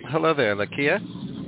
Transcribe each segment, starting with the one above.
Hello there, Lakia.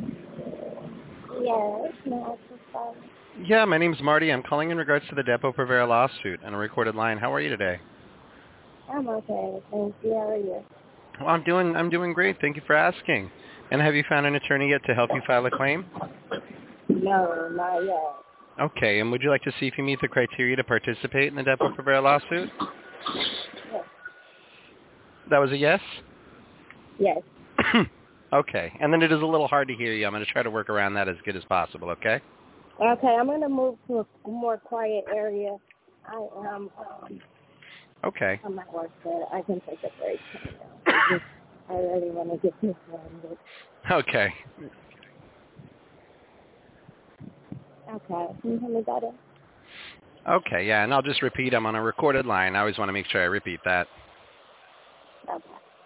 Yes, no, it's fine. Yeah, my name's Marty. I'm calling in regards to the Depo-Provera lawsuit on a recorded line. How are you today? I'm okay. Thank you. How are you? Well, I'm doing great. Thank you for asking. And have you found an attorney yet to help you file a claim? No, not yet. Okay, and would you like to see if you meet the criteria to participate in the Depo-Provera lawsuit? Yes. That was a yes? Yes. Okay, and then it is a little hard to hear you. I'm going to try to work around that as good as possible, okay? Okay, I'm gonna move to a more quiet area. I am. Okay. I'm at work, but I can take a break. I really want to get this one. Okay. Okay. Can you hear me better? Okay, yeah, and I'll just repeat. I'm on a recorded line. I always want to make sure I repeat that. Okay.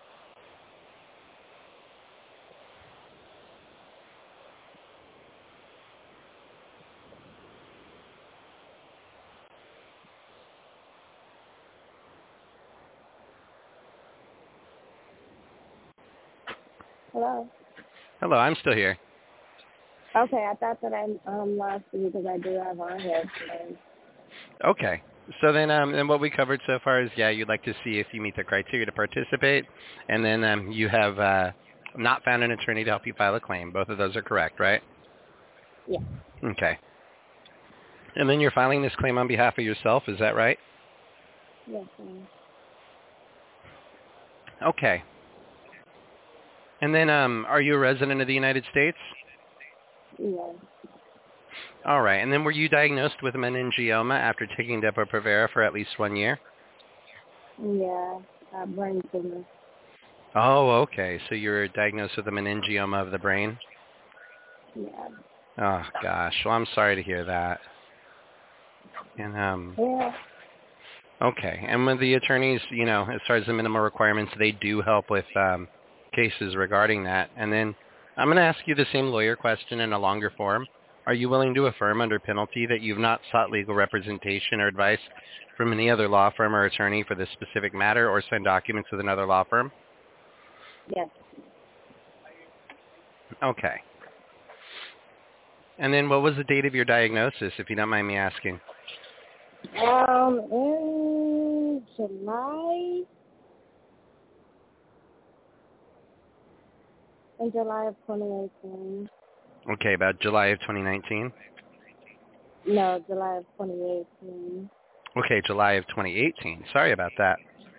Hello. Hello, I'm still here. Okay, I thought that I lost you because I do have on headphones. Okay. So then what we covered so far is, yeah, you'd like to see if you meet the criteria to participate, and then you have not found an attorney to help you file a claim. Both of those are correct, right? Yeah. Okay. And then you're filing this claim on behalf of yourself, is that right? Yes. Okay. And then are you a resident of the United States? Yes. All right. And then were you diagnosed with meningioma after taking Depo-Provera for at least 1 year? Yeah. Brain tumor. Oh, okay. So you were diagnosed with a meningioma of the brain? Yeah. Oh, gosh. Well, I'm sorry to hear that. And Yeah. okay. And with the attorneys, as far as the minimal requirements, they do help with cases regarding that. And then I'm going to ask you the same lawyer question in a longer form. Are you willing to affirm under penalty that you've not sought legal representation or advice from any other law firm or attorney for this specific matter or signed documents with another law firm? Yes. Okay. And then what was the date of your diagnosis, if you don't mind me asking? In July of 2018. Okay, about July of 2019? No, July of 2018. Okay, July of 2018. Sorry about that.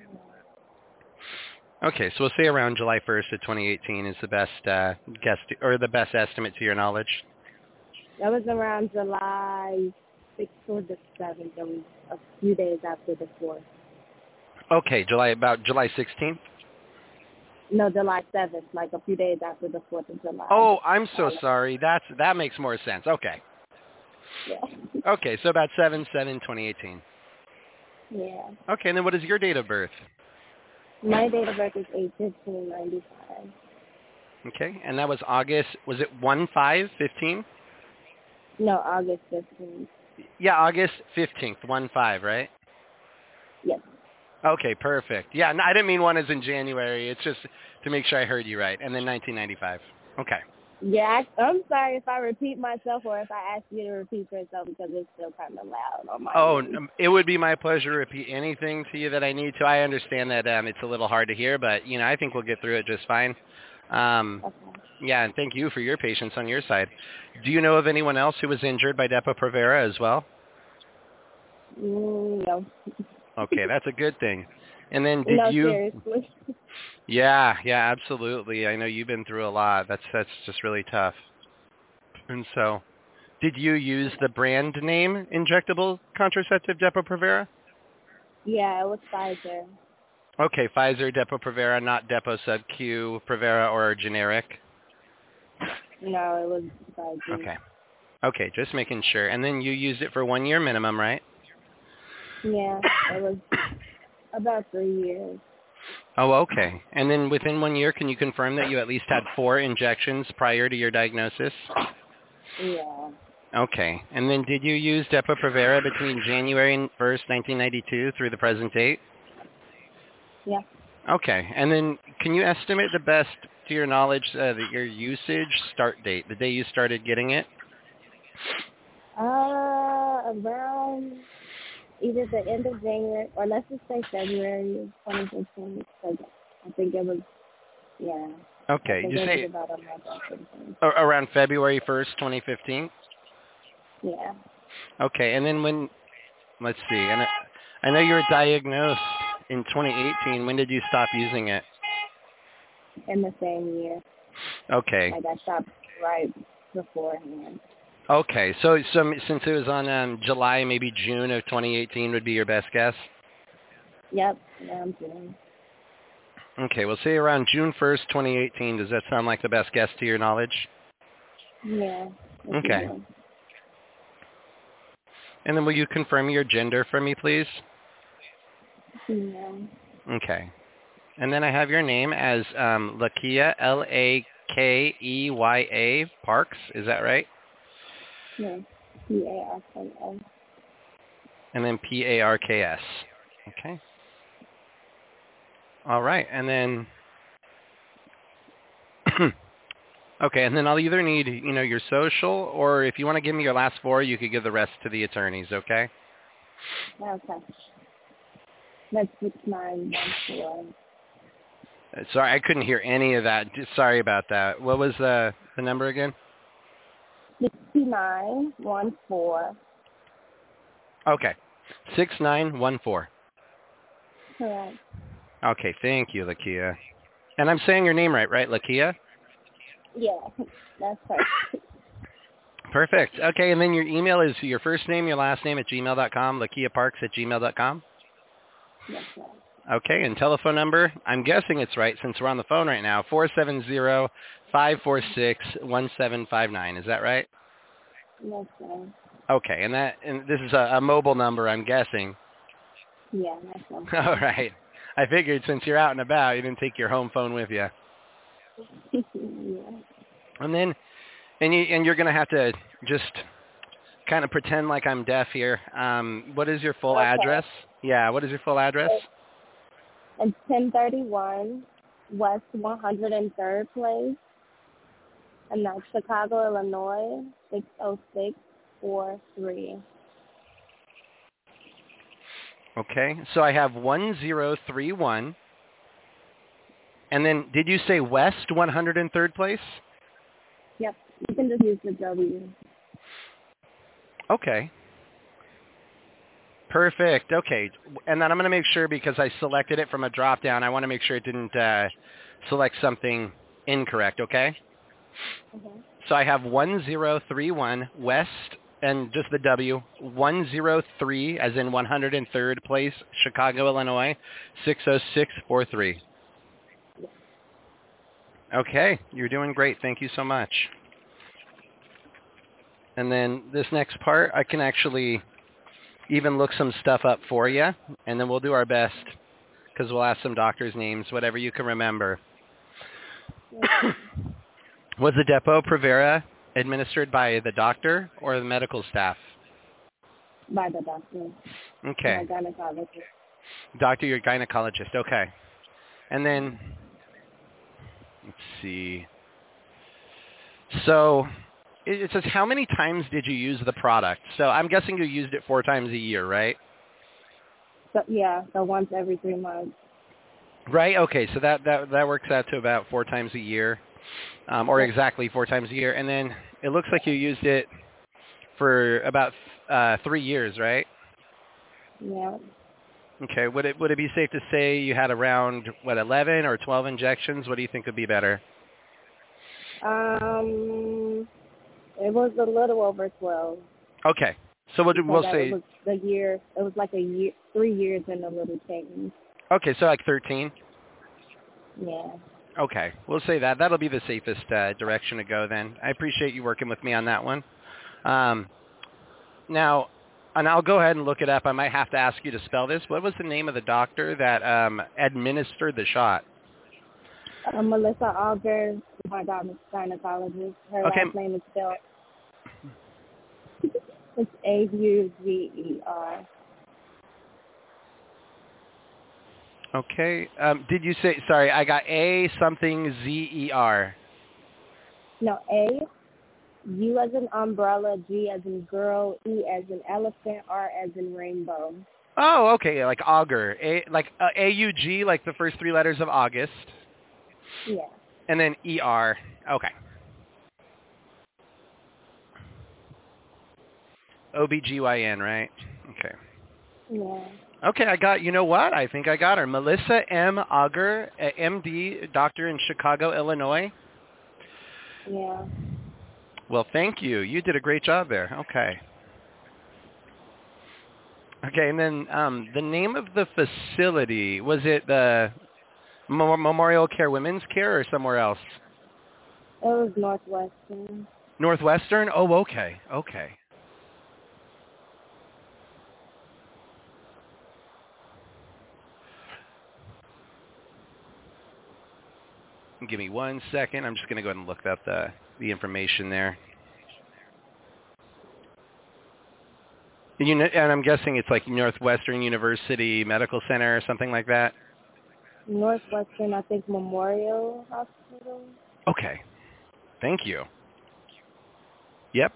Okay, so we'll say around July 1st of 2018 is the best guess or the best estimate to your knowledge. That was around July 6th or the 7th. That was a few days after the 4th. Okay, about July 16th. No, July 7th, like a few days after the 4th of July. Oh, I'm so sorry. That makes more sense. Okay. Yeah. Okay, so about 7/7/2018. Yeah. Okay, and then what is your date of birth? My date of birth is 8/15/95. Okay, and that was August. Was it 1/5/15? No, August 15th. Yeah, August 15th, 1/5, right? Yes. Okay, perfect. Yeah, no, I didn't mean one as in January. It's just to make sure I heard you right. And then 1995. Okay. Yeah, I'm sorry if I repeat myself or if I ask you to repeat yourself because it's still kind of loud on my Oh, end. it would be my pleasure to repeat anything to you that I need to. I understand that it's a little hard to hear, but I think we'll get through it just fine. Okay. Yeah, and thank you for your patience on your side. Do you know of anyone else who was injured by Depo-Provera as well? No. Okay, that's a good thing. And then did No, you? seriously. Yeah, absolutely. I know you've been through a lot. That's just really tough. And so, did you use the brand name injectable contraceptive Depo-Provera? Yeah, it was Pfizer. Okay, Pfizer Depo-Provera, not Depo Sub-Q Provera or generic. No, it was Pfizer. Okay. Okay, just making sure. And then you used it for 1 year minimum, right? Yeah, it was about 3 years. Oh, okay. And then within 1 year, can you confirm that you at least had 4 injections prior to your diagnosis? Yeah. Okay. And then did you use Depo-Provera between January 1st, 1992 through the present date? Yeah. Okay. And then can you estimate the best to your knowledge, your usage start date, the day you started getting it? Around either the end of January or let's just say February 2015. Because I think it was, yeah. Okay, I think you it say was about a month after the thing. around February 1st, 2015? Yeah, Okay, and then when, let's see, and I know you were diagnosed in 2018. When did you stop using it? in the same year. Okay. Like I stopped right beforehand. Okay, so since it was on July, maybe June of 2018 would be your best guess? Yep, yeah, I'm doing. Okay, we'll say around June 1st, 2018. Does that sound like the best guess to your knowledge? Yeah. Okay. And then will you confirm your gender for me, please? Yeah. Okay. And then I have your name as Lakeya, Lakeya Parks. Is that right? Yeah. P-A-R-K-S. And then Parks. Okay. All right. And then, okay. And then I'll either need, your social, or if you want to give me your last four, you could give the rest to the attorneys. Okay. Okay. That's 6914. Sorry, I couldn't hear any of that. Sorry about that. What was the number again? 6914. Okay. 6914. Correct. Okay, thank you, Lakeya. And I'm saying your name right, Lakeya? Yeah, that's perfect. Perfect. Okay, and then your email is your first name, your last name at gmail.com, LakeyaParks@gmail.com? That's right. Okay, and telephone number, I'm guessing it's right since we're on the phone right now, 470-546-1759. Is that right? That's right. Okay, and this is a mobile number, I'm guessing. Yeah, that's right. All right. I figured since you're out and about, you didn't take your home phone with you. Yeah. And then, you're going to have to just kind of pretend like I'm deaf here. What is your full address? Yeah, what is your full address? It's 1031 West 103rd Place, and that's Chicago, Illinois, 60643. Okay, so I have 1031. And then did you say West 103rd Place? Yep, you can just use the W. Okay. Perfect. Okay. And then I'm going to make sure, because I selected it from a drop-down, I want to make sure it didn't select something incorrect, okay? Okay. So I have 1031 West, and just the W, 103, as in 103rd Place, Chicago, Illinois, 60643. Okay. You're doing great. Thank you so much. And then this next part, I can actually even look some stuff up for you, and then we'll do our best, because we'll ask some doctors' names, whatever you can remember. Was the Depo-Provera administered by the doctor or the medical staff? By the doctor. Okay. My gynecologist. Doctor, your gynecologist. Okay. And then, let's see. So it says, how many times did you use the product? So I'm guessing you used it 4 times a year, right? So, yeah, so once every 3 months. Right. Okay. So that works out to about 4 times a year, or exactly 4 times a year. And then it looks like you used it for about 3 years, right? Yeah. Okay. Would it be safe to say you had around 11 or 12 injections? What do you think would be better? It was a little over 12. Okay. So we'll say it was the year. It was like a year, 3 years and a little change. okay. So like 13. Yeah. Okay. We'll say that. That'll be the safest direction to go then. I appreciate you working with me on that one. Now, and I'll go ahead and look it up. I might have to ask you to spell this. What was the name of the doctor that administered the shot? Melissa Auger, my gynecologist. Her last name is spelled. It's Auger. Okay. Did you say, sorry, I got A something Z-E-R. No, A, U as in umbrella, G as in girl, E as in elephant, R as in rainbow. Oh, okay, like auger. A-U-G, like the first three letters of August. Yeah. And then E-R. Okay. O-B-G-Y-N, right? Okay. Yeah. Okay, you know what? I think I got her. Melissa M. Auger, MD, doctor in Chicago, Illinois. Yeah. Well, thank you. You did a great job there. Okay. Okay, and then the name of the facility, was it the Memorial Care Women's Care or somewhere else? It was Northwestern. Northwestern? Oh, okay. Okay. Give me 1 second. I'm just going to go ahead and look up the information there. And I'm guessing it's like Northwestern University Medical Center or something like that? Northwestern, I think Memorial Hospital. Okay. Thank you. Yep.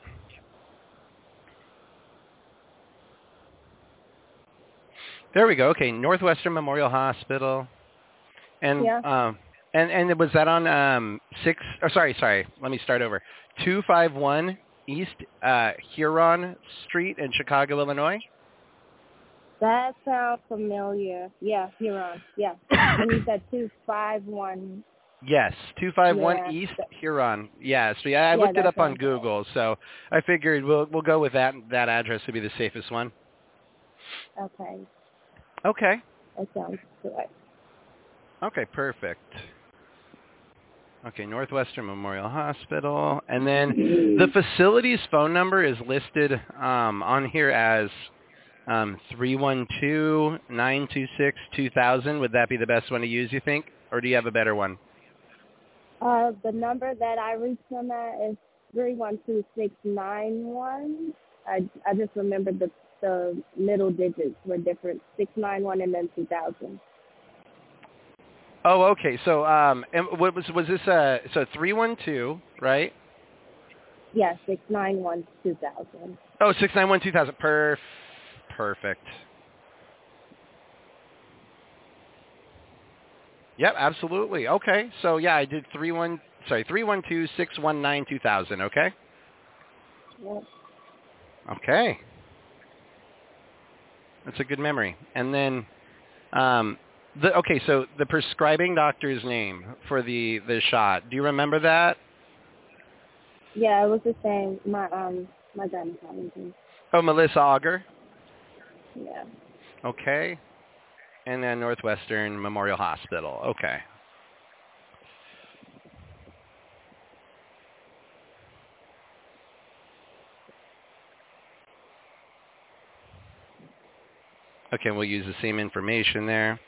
There we go. Okay, Northwestern Memorial Hospital. And Yeah. and was that on sorry, let me start over. 251 East Huron Street in Chicago, Illinois? That sounds familiar. Yeah, Huron. Yeah. And you said 251. Yes, 251 Yeah. East Huron. Yeah, so I Yeah, looked it that up on sounds right. Google, so I figured we'll go with that address would be the safest one. Okay. Okay. That sounds correct. Okay, perfect. Okay, Northwestern Memorial Hospital. And then the facility's phone number is listed on here as 312-926-2000. Would that be the best one to use, you think? Or do you have a better one? The number that I reached them at is 312691. I just remembered the middle digits were different. 691 and then 2000. Oh, okay. So and what was this so 312, right? Yeah, 691 2000. Oh, 691-2000. Perfect. Yep, absolutely. Okay. So yeah, I did 312-619-2000, okay? Yep. Okay. That's a good memory. And then so the prescribing doctor's name for the shot. Do you remember that? Yeah, it was the same. My gynecologist. Oh, Melissa Auger. Yeah. Okay. And then Northwestern Memorial Hospital. Okay. Okay, we'll use the same information there.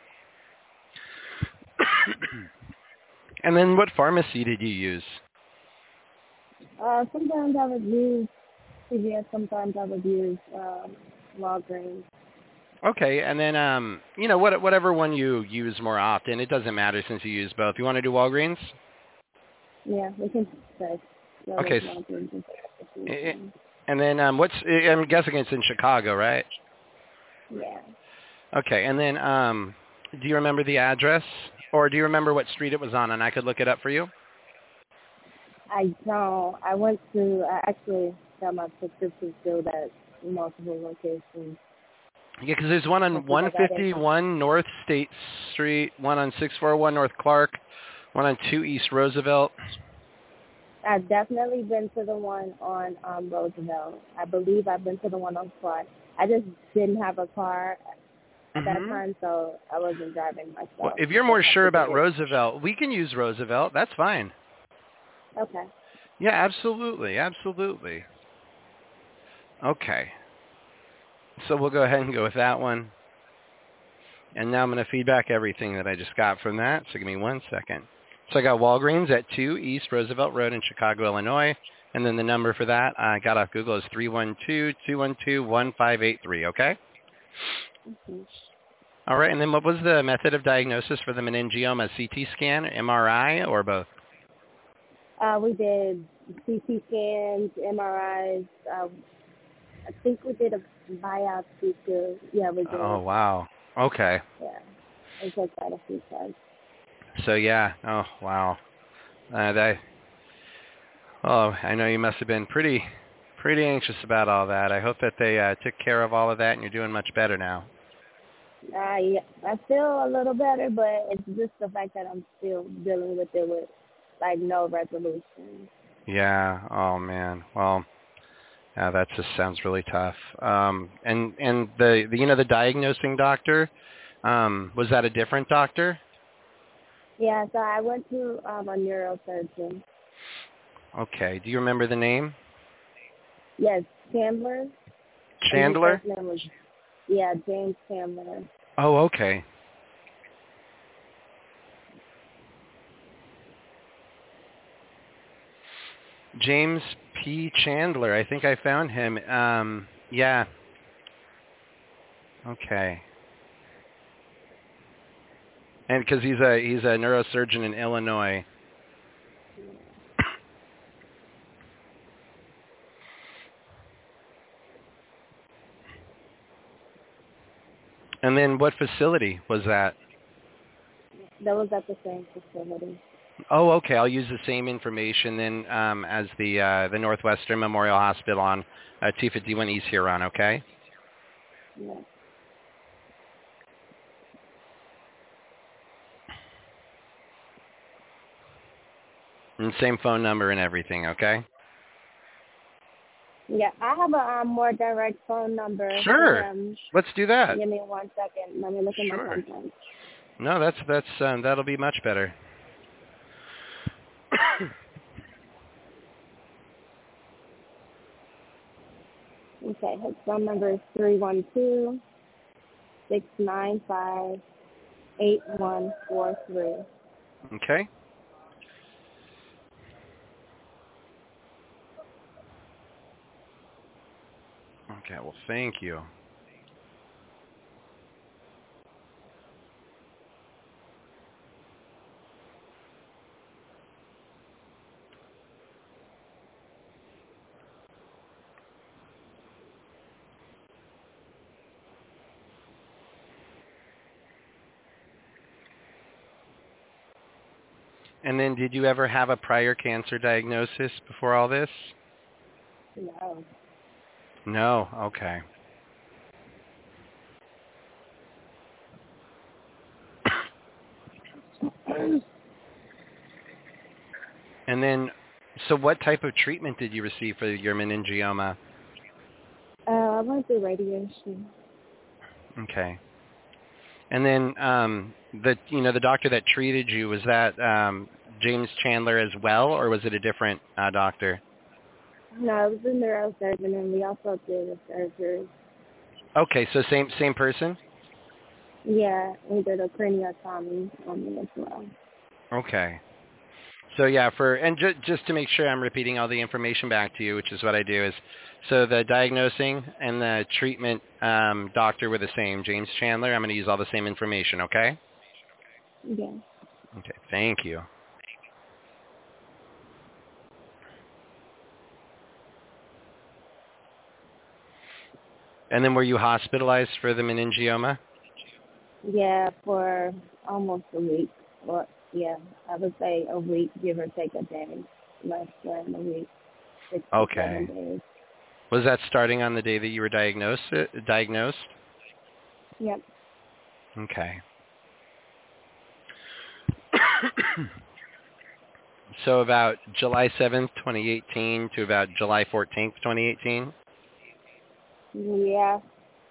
And then what pharmacy did you use? Sometimes I would use CVS. Sometimes I would use Walgreens. Okay, and then whatever one you use more often. It doesn't matter since you use both. You want to do Walgreens? Yeah, we can say Okay. Walgreens. And then I'm guessing it's in Chicago, right? Yeah. Okay, and then do you remember the address? Or do you remember what street it was on and I could look it up for you? I don't. I actually got my prescription filled at multiple locations. Yeah, because there's one I on think I got it. 151 North State Street, one on 641 North Clark, one on 2 East Roosevelt. I've definitely been to the one on Roosevelt. I believe I've been to the one on Clark. I just didn't have a car at that time, so I wasn't driving myself. Well, if you're more sure about Roosevelt, we can use Roosevelt. That's fine. Okay. Yeah, absolutely. Absolutely. Okay. So we'll go ahead and go with that one. And now I'm going to feedback everything that I just got from that. So give me 1 second. So I got Walgreens at 2 East Roosevelt Road in Chicago, Illinois. And then the number for that I got off Google is 312-212-1583, okay? Mm-hmm. All right, and then what was the method of diagnosis for the meningioma? CT scan, MRI, or both? We did CT scans, MRIs. I think we did a biopsy too. Yeah, we Oh, did. wow. Okay. Yeah, we took quite a few tests. So, yeah. Oh, wow. I know you must have been pretty anxious about all that. I hope that they took care of all of that and you're doing much better now. Yeah, I feel a little better, but it's just the fact that I'm still dealing with it with like no resolution. Yeah. Oh, man. Well, yeah, that just sounds really tough. And the diagnosing doctor, was that a different doctor? Yeah, so I went to a neurosurgeon. Okay. Do you remember the name? Yes, Chandler, and his Chandler? first name was James Chandler. Oh, okay. James P. Chandler. I think I found him. Yeah. Okay. And because he's a neurosurgeon in Illinois. And then what facility was that? That was at the same facility. Oh, okay. I'll use the same information then as the Northwestern Memorial Hospital on T51 East Huron. Okay. Yeah. And same phone number and everything. Okay. Yeah, I have a more direct phone number for Sure. him. Let's do that. Give me 1 second. Let me look at my Sure. contacts. No, that'll be much better. Okay, his phone number is 312-695-8143. Okay. Okay. Well, thank you. And then did you ever have a prior cancer diagnosis before all this? No. No. Okay. And then, so what type of treatment did you receive for your meningioma? I went through radiation. Okay. And then the doctor that treated you, was that James Chandler as well, or was it a different doctor? No, it was a neurosurgeon, and we also did a surgery. Okay, so same person? Yeah, we did a craniotomy on me as well. Okay. So yeah, just to make sure I'm repeating all the information back to you, which is what I do, is so the diagnosing and the treatment doctor were the same, James Chandler. I'm going to use all the same information, okay? Yeah. Okay, thank you. And then were you hospitalized for the meningioma? Yeah, for almost a week. Or yeah, I would say a week, give or take a day. Less than a week. 6 to 7 Okay. days. Was that starting on the day that you were diagnosed? Yep. Okay. So about July 7th, 2018 to about July 14th, 2018? Yeah.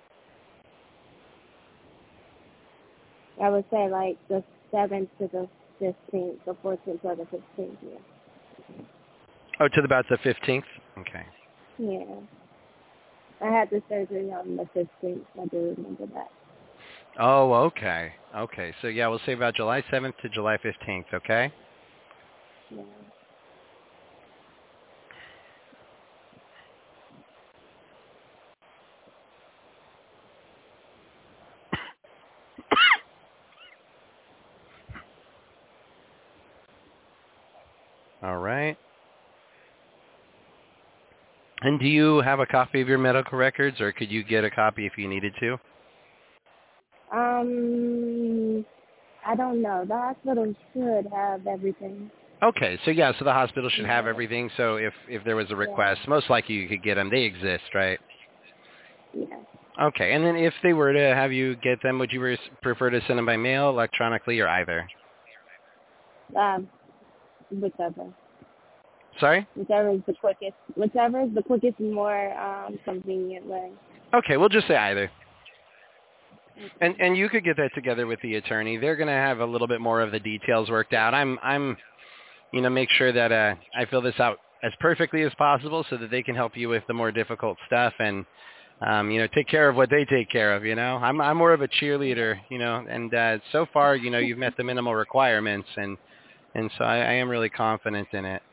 I would say like the 7th to the 15th, the 14th to the 15th, yeah. Oh, to about the 15th? Okay. Yeah. I had the surgery on the 15th. I do remember that. Oh, okay. Okay. So yeah, we'll say about July 7th to July 15th, okay? Yeah. All right. And do you have a copy of your medical records, or could you get a copy if you needed to? I don't know. The hospital should have everything. Okay, so so the hospital should have everything. So if there was a request, most likely you could get them. They exist, right? Yeah. Okay, and then if they were to have you get them, would you prefer to send them by mail, electronically, or either? Whichever. Sorry? Whichever is the quickest. Whichever is the quickest and more convenient way. Okay, we'll just say either. And you could get that together with the attorney. They're going to have a little bit more of the details worked out. I'm make sure that I fill this out as perfectly as possible so that they can help you with the more difficult stuff and take care of what they take care of. I'm more of a cheerleader, and so far, you've met the minimal requirements, and so I am really confident in it.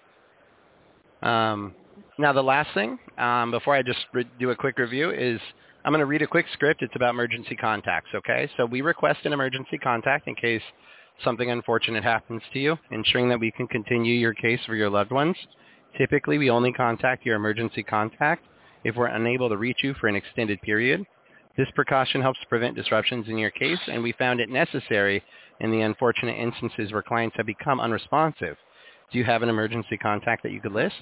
Now, the last thing, before I just do a quick review, is I'm going to read a quick script. It's about emergency contacts, okay? So we request an emergency contact in case something unfortunate happens to you, ensuring that we can continue your case for your loved ones. Typically, we only contact your emergency contact if we're unable to reach you for an extended period. This precaution helps prevent disruptions in your case, and we found it necessary in the unfortunate instances where clients have become unresponsive. Do you have an emergency contact that you could list?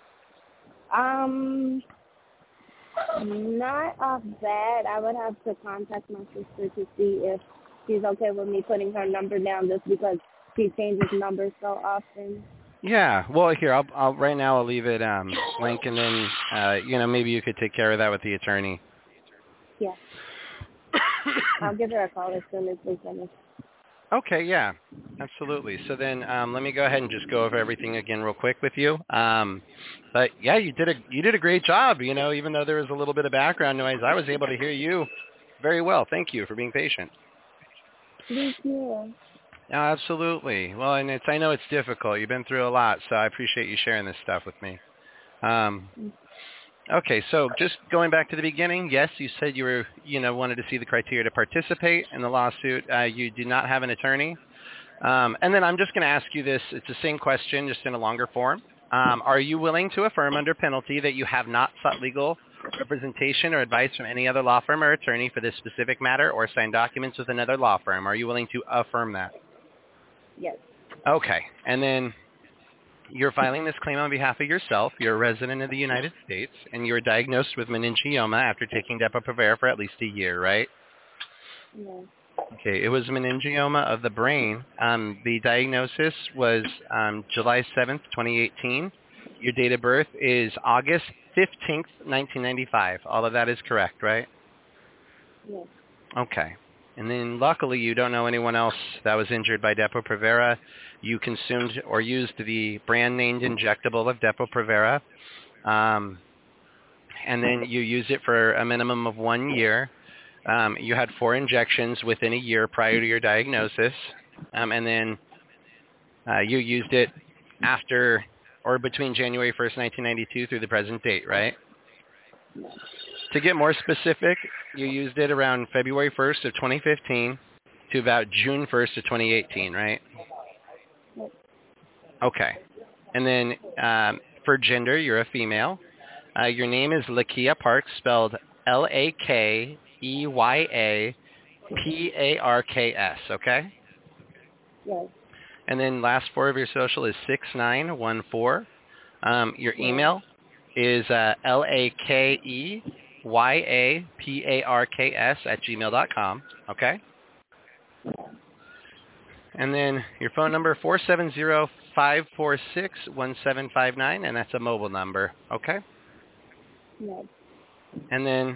Not off that. I would have to contact my sister to see if she's okay with me putting her number down just because she changes numbers so often. Yeah. Well, here, I'll right now I'll leave it blank, and then maybe you could take care of that with the attorney. Yeah. I'll give her a call as soon as we finish. Okay, yeah, absolutely. So then let me go ahead and just go over everything again real quick with you. But yeah, you did a great job. Even though there was a little bit of background noise, I was able to hear you very well. Thank you for being patient. Thank you. Yeah, absolutely. Well, and I know it's difficult. You've been through a lot, so I appreciate you sharing this stuff with me. Okay, so just going back to the beginning, yes, you said you were, wanted to see the criteria to participate in the lawsuit. You do not have an attorney. And then I'm just going to ask you this. It's the same question, just in a longer form. Are you willing to affirm under penalty that you have not sought legal representation or advice from any other law firm or attorney for this specific matter or signed documents with another law firm? Are you willing to affirm that? Yes. Okay. And then you're filing this claim on behalf of yourself. You're a resident of the United States, and you were diagnosed with meningioma after taking Depo-Provera for at least a year, right? Yes. Okay, it was meningioma of the brain. The diagnosis was July 7th, 2018. Your date of birth is August 15th, 1995. All of that is correct, right? Yes. Okay. And then luckily you don't know anyone else that was injured by Depo-Provera. You consumed or used the brand-named injectable of Depo-Provera. And then you used it for a minimum of 1 year. You had 4 injections within a year prior to your diagnosis. And then you used it after or between January 1st, 1992 through the present date, right? Yes. To get more specific, you used it around February 1st of 2015 to about June 1st of 2018, right? Yes. Okay. And then for gender, you're a female. Your name is Lakeya Parks, spelled Lakeyaparks, okay? Yes. And then last 4 of your social is 6914. Your email is LAKEYAPARKS@gmail.com, okay? And then your phone number, 470-546-1759, and that's a mobile number, okay? Yes. And then,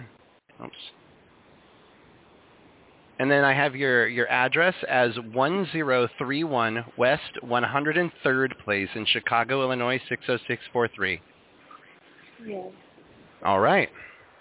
I have your address as 1031 West 103rd Place in Chicago, Illinois, 60643. Yes. All right.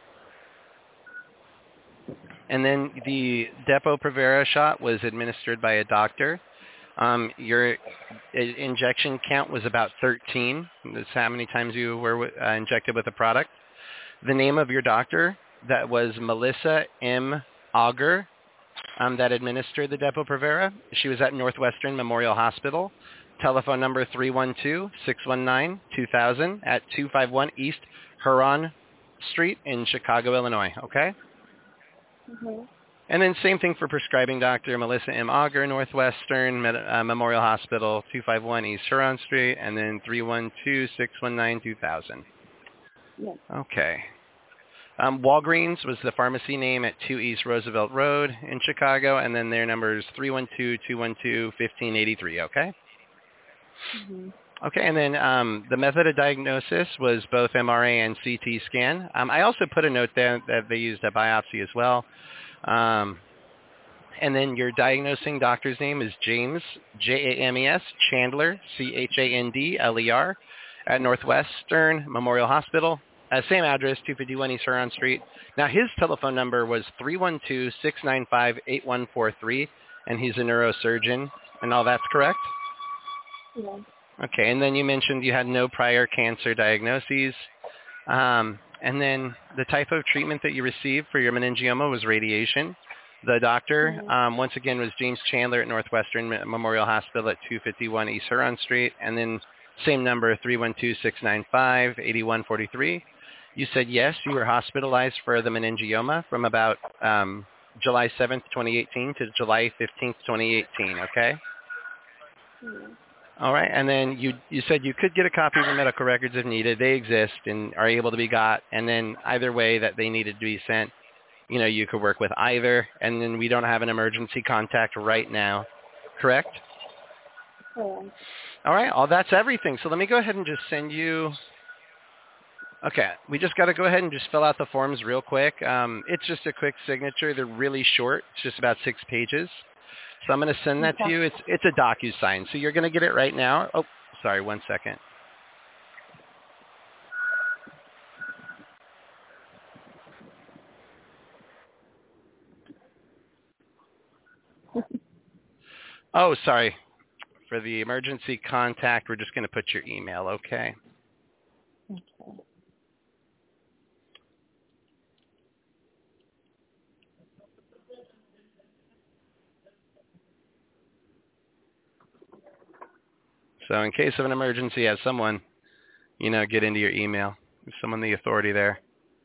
And then the Depo-Provera shot was administered by a doctor. Your injection count was about 13. That's how many times you were injected with the product. The name of your doctor, that was Melissa M. Auger, that administered the Depo-Provera. She was at Northwestern Memorial Hospital. telephone number 312-619-2000 at 251 East Huron Street in Chicago, Illinois. Okay? Mm-hmm. And then same thing for prescribing doctor, Melissa M. Auger, Northwestern Memorial Hospital, 251 East Huron Street, and then 312-619-2000. Yes. Okay. Walgreens was the pharmacy name at 2 East Roosevelt Road in Chicago, and then their number is 312-212-1583, okay? Mm-hmm. Okay, and then the method of diagnosis was both MRI and CT scan. I also put a note there that they used a biopsy as well. And then your diagnosing doctor's name is James, James, Chandler, Chandler, at Northwestern Memorial Hospital. Same address, 251 East Huron Street. Now, his telephone number was 312-695-8143, and he's a neurosurgeon, and all that's correct? Yeah. Okay, and then you mentioned you had no prior cancer diagnoses. And then the type of treatment that you received for your meningioma was radiation. The doctor, once again, was James Chandler at Northwestern Memorial Hospital at 251 East Huron Street, and then same number, 312-695-8143. You said yes, you were hospitalized for the meningioma from about July 7th, 2018 to July 15th, 2018, okay? Mm-hmm. All right, and then you said you could get a copy of the medical records if needed. They exist and are able to be got, and then either way that they needed to be sent, you know, you could work with either, and then we don't have an emergency contact right now, correct? Yeah. All right, that's everything. So let me go ahead and just send you, okay, we just got to go ahead and just fill out the forms real quick. It's just a quick signature. They're really short. It's just about 6 pages. So I'm going to send that to you. It's a DocuSign, so you're going to get it right now. Oh, sorry, 1 second. Oh, sorry. For the emergency contact, we're just going to put your email, okay? Okay. So in case of an emergency, have someone, you know, get into your email. There's someone the authority there.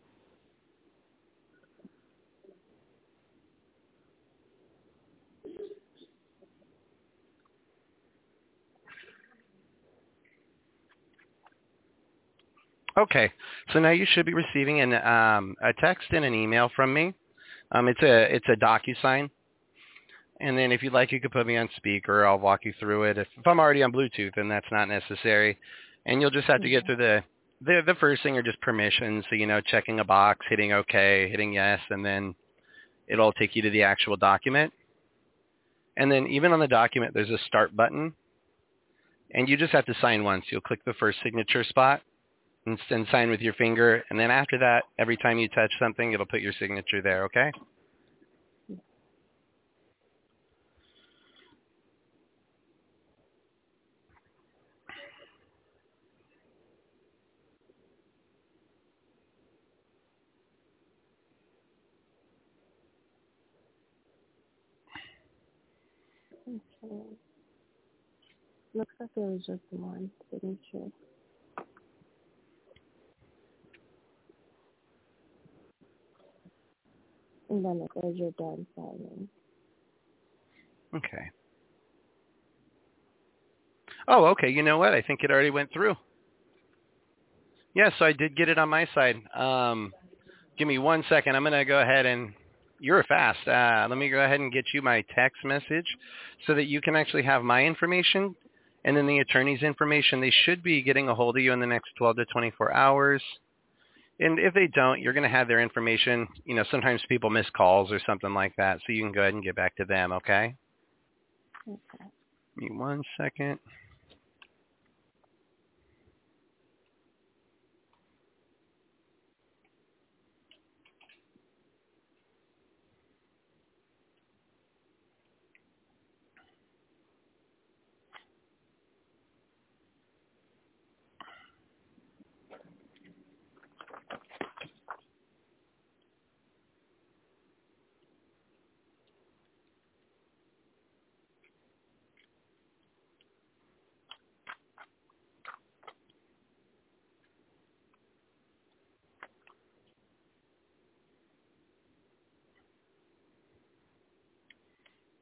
Okay, so now you should be receiving a text and an email from me. It's a DocuSign, and then if you'd like, you could put me on speaker. I'll walk you through it. If I'm already on Bluetooth, then that's not necessary, and you'll just have to get through the first thing are just permissions. So, you know, checking a box, hitting OK, hitting yes, and then it'll take you to the actual document. And then even on the document, there's a start button, and you just have to sign once. You'll click the first signature spot and sign with your finger, and then after that, every time you touch something, it'll put your signature there, okay? Okay. Looks like there was just one signature. And then it says you're done signing. Okay. Oh, okay. You know what? I think it already went through. Yeah, so I did get it on my side. Give me 1 second. I'm going to go ahead and you're fast. Let me go ahead and get you my text message so that you can actually have my information and then the attorney's information. They should be getting a hold of you in the next 12 to 24 hours. And if they don't, you're going to have their information. You know, sometimes people miss calls or something like that, so you can go ahead and get back to them, okay? Okay. Give me 1 second.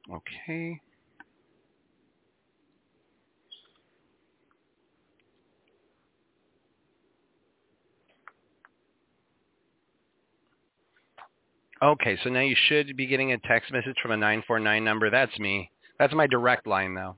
Okay. Okay, so now you should be getting a text message from a 949 number. That's me. That's my direct line, though.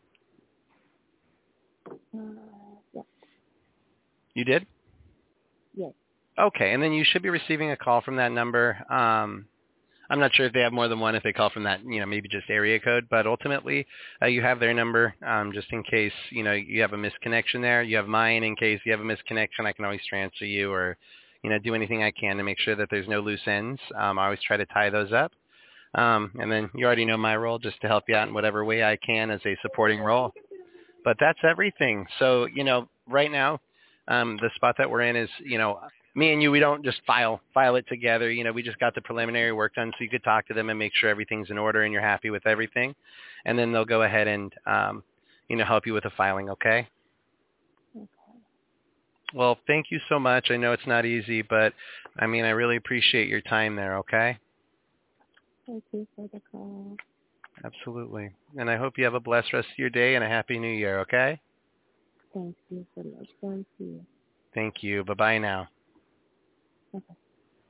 Yeah. You did? Yes. Okay, and then you should be receiving a call from that number. I'm not sure if they have more than one, if they call from that, maybe just area code, but ultimately you have their number just in case, you have a misconnection there. You have mine in case you have a misconnection. I can always transfer you or, do anything I can to make sure that there's no loose ends. I always try to tie those up. And then you already know my role, just to help you out in whatever way I can as a supporting role. But that's everything. So, right now, the spot that we're in is, me and you, we don't just file it together. We just got the preliminary work done so you could talk to them and make sure everything's in order and you're happy with everything. And then they'll go ahead and, help you with the filing, okay? Okay. Well, thank you so much. I know it's not easy, but, I really appreciate your time there, okay? Thank you for the call. Absolutely. And I hope you have a blessed rest of your day and a happy new year, okay? Thank you so much. Thank you. Thank you. Bye-bye now. Okay.